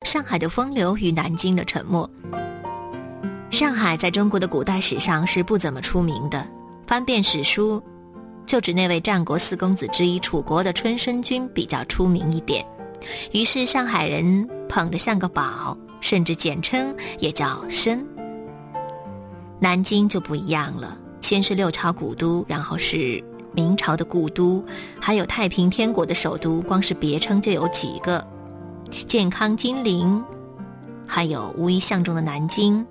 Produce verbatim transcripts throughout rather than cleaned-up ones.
上海的风流与南京的沉默。上海在中国的古代史上是不怎么出名的，翻遍史书就指那位战国四公子之一楚国的春申君比较出名一点，于是上海人捧着像个宝，甚至简称也叫申。南京就不一样了，先是六朝古都，然后是明朝的故都，还有太平天国的首都，光是别称就有几个，健康金陵，还有无一相中的南京。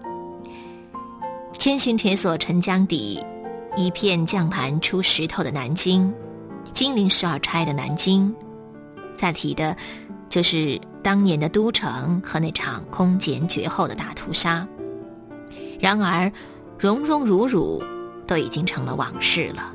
千寻铁锁沉江底，一片酱盘出石头的南京，金陵十二钗的南京，再提的就是当年的都城和那场空前绝后的大屠杀。然而荣荣辱辱都已经成了往事了。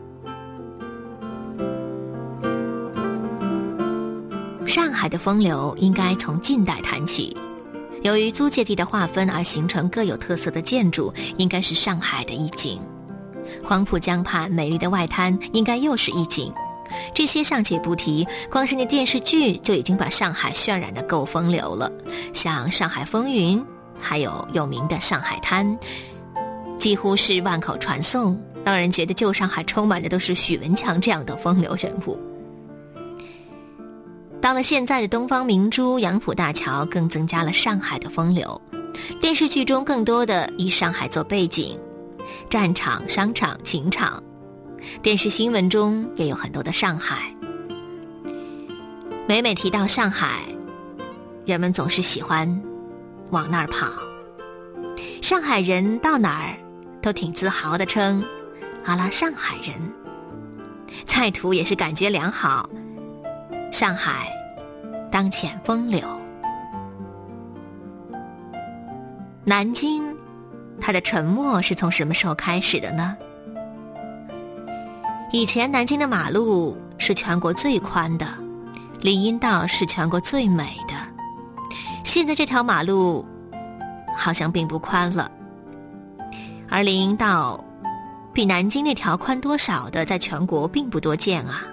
上海的风流应该从近代谈起，由于租界地的划分而形成各有特色的建筑，应该是上海的一景。黄浦江畔美丽的外滩应该又是一景。这些尚且不提，光是那电视剧就已经把上海渲染得够风流了，像《上海风云》，还有有名的上海滩，几乎是万口传颂，让人觉得旧上海充满的都是许文强这样的风流人物。到了现在的东方明珠、杨浦大桥，更增加了上海的风流。电视剧中更多的以上海做背景，战场、商场、情场，电视新闻中也有很多的上海。每每提到上海，人们总是喜欢往那儿跑。上海人到哪儿都挺自豪地称阿拉上海人，菜图也是感觉良好。上海当前风流。南京，它的沉默是从什么时候开始的呢？以前南京的马路是全国最宽的，林荫道是全国最美的，现在这条马路好像并不宽了，而林荫道比南京那条宽多少的在全国并不多见啊。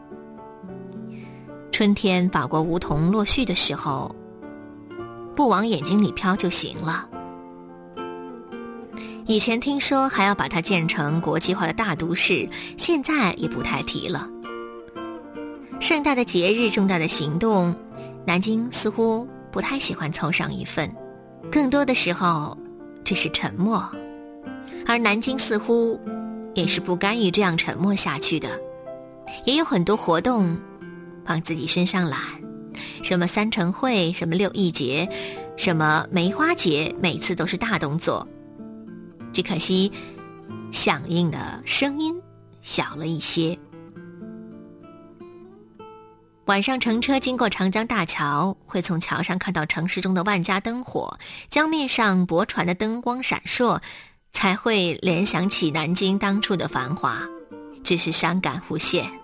春天法国梧桐落絮的时候，不往眼睛里飘就行了。以前听说还要把它建成国际化的大都市，现在也不太提了。盛大的节日、重大的行动，南京似乎不太喜欢凑上一份，更多的时候只是沉默，而南京似乎也是不甘于这样沉默下去的，也有很多活动往自己身上揽，什么三城会，什么六艺节，什么梅花节，每次都是大动作，只可惜响应的声音小了一些。晚上乘车经过长江大桥，会从桥上看到城市中的万家灯火，江面上驳船的灯光闪烁，才会联想起南京当初的繁华，只是伤感无限。